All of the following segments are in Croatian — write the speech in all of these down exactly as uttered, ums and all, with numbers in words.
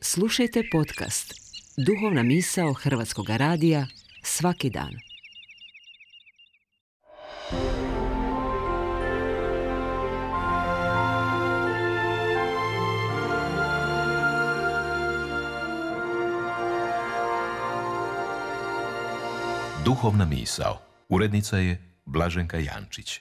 Slušajte podcast Duhovna misao Hrvatskog radija svaki dan. Duhovna misao. Urednica je Blaženka Jančić.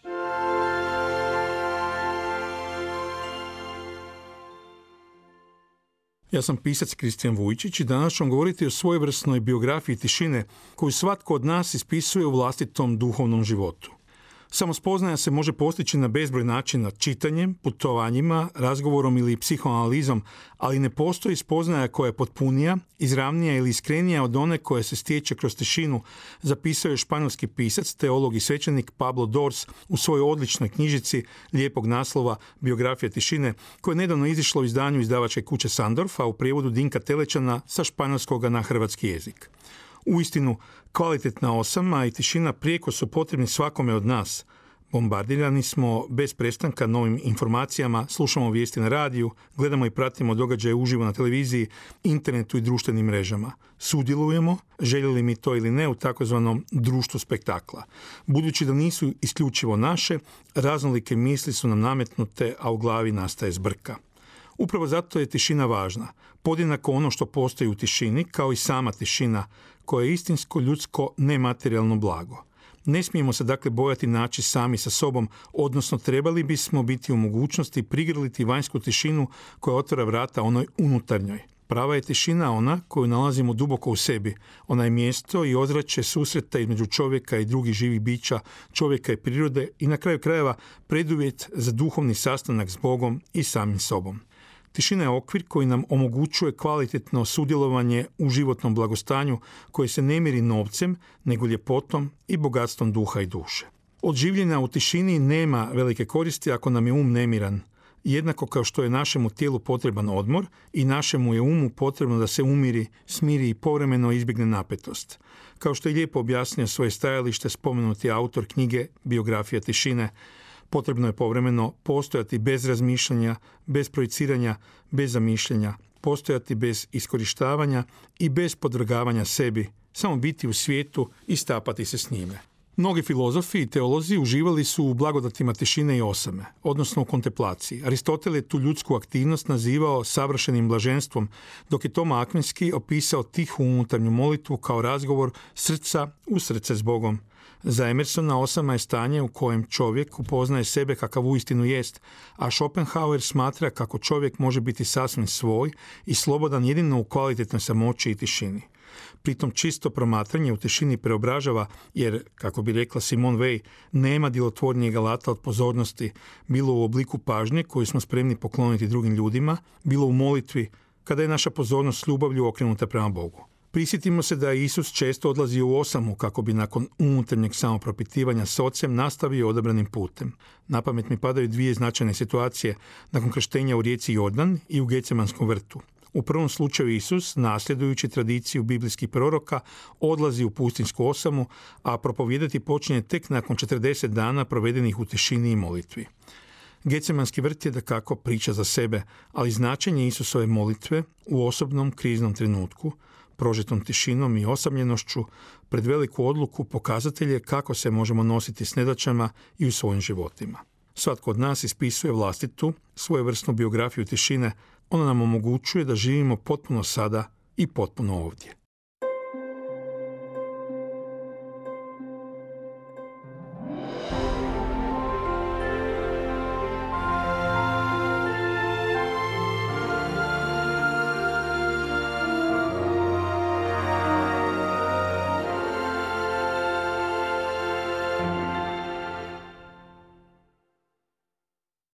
Ja sam pisac Kristijan Vujčić i danas ću vam govoriti o svojevrsnoj biografiji tišine koju svatko od nas ispisuje u vlastitom duhovnom životu. Samospoznaja se može postići na bezbroj načina, čitanjem, putovanjima, razgovorom ili psihoanalizom, ali ne postoji spoznaja koja je potpunija, izravnija ili iskrenija od one koja se stječe kroz tišinu, zapisao je španjolski pisac, teolog i svećenik Pablo Dors u svojoj odličnoj knjižici lijepog naslova Biografija tišine, koja je nedavno izišla u izdanju izdavačke kuće Sandorf, a u prijevodu Dinka Telečana sa španjolskoga na hrvatski jezik. Uistinu, kvalitetna osama i tišina prijeko su potrebni svakome od nas. Bombardirani smo bez prestanka novim informacijama, slušamo vijesti na radiju, gledamo i pratimo događaje uživo na televiziji, internetu i društvenim mrežama. Sudjelujemo, željeli mi to ili ne, u takozvanom društvu spektakla. Budući da nisu isključivo naše, raznolike misli su nam nametnute, a u glavi nastaje zbrka. Upravo zato je tišina važna. Podjednako ono što postoji u tišini, kao i sama tišina, koja je istinsko, ljudsko, nematerijalno blago. Ne smijemo se dakle bojati naći sami sa sobom, odnosno trebali bismo biti u mogućnosti prigrliti vanjsku tišinu koja otvara vrata onoj unutarnjoj. Prava je tišina ona koju nalazimo duboko u sebi. Ona je mjesto i ozračje susreta između čovjeka i drugih živih bića, čovjeka i prirode i na kraju krajeva preduvjet za duhovni sastanak s Bogom i samim sobom. Tišina je okvir koji nam omogućuje kvalitetno sudjelovanje u životnom blagostanju koje se ne mjeri novcem, nego ljepotom i bogatstvom duha i duše. Od življenja u tišini nema velike koristi ako nam je um nemiran. Jednako kao što je našemu tijelu potreban odmor i našemu je umu potrebno da se umiri, smiri i povremeno izbjegne napetost. Kao što je lijepo objasnio svoje stajalište spomenuti autor knjige Biografija tišine, potrebno je povremeno postojati bez razmišljanja, bez projiciranja, bez zamišljanja, postojati bez iskorištavanja i bez podvrgavanja sebi, samo biti u svijetu i stapati se s njime. Mnogi filozofi i teolozi uživali su u blagodatima tišine i osame, odnosno u kontemplaciji. Aristotel je tu ljudsku aktivnost nazivao savršenim blaženstvom, dok je Toma Akvinski opisao tihu unutarnju molitvu kao razgovor srca u srce s Bogom. Za Emersona osama je stanje u kojem čovjek upoznaje sebe kakav uistinu jest, a Schopenhauer smatra kako čovjek može biti sasvim svoj i slobodan jedino u kvalitetnoj samoći i tišini. Pritom čisto promatranje u tišini preobražava, jer, kako bi rekla Simone Weil, nema djelotvornijeg alata od pozornosti, bilo u obliku pažnje koju smo spremni pokloniti drugim ljudima, bilo u molitvi, kada je naša pozornost s ljubavlju okrenuta prema Bogu. Prisjetimo se da je Isus često odlazio u osamu kako bi nakon unutarnjeg samopropitivanja s ocem nastavio odabranim putem. Na pamet mi padaju dvije značajne situacije nakon krštenja u rijeci Jordan i u Gecemanskom vrtu. U prvom slučaju Isus, nasljedujući tradiciju biblijskih proroka, odlazi u pustinjsku osamu, a propovijedati počinje tek nakon četrdeset dana provedenih u tišini i molitvi. Gecemanski vrt je dakako priča za sebe, ali značenje Isusove molitve u osobnom kriznom trenutku, prožetom tišinom i osamljenošću, pred veliku odluku pokazatelj je kako se možemo nositi s nedaćama i u svojim životima. Svatko od nas ispisuje vlastitu, svojevrsnu biografiju tišine. Ona nam omogućuje da živimo potpuno sada i potpuno ovdje.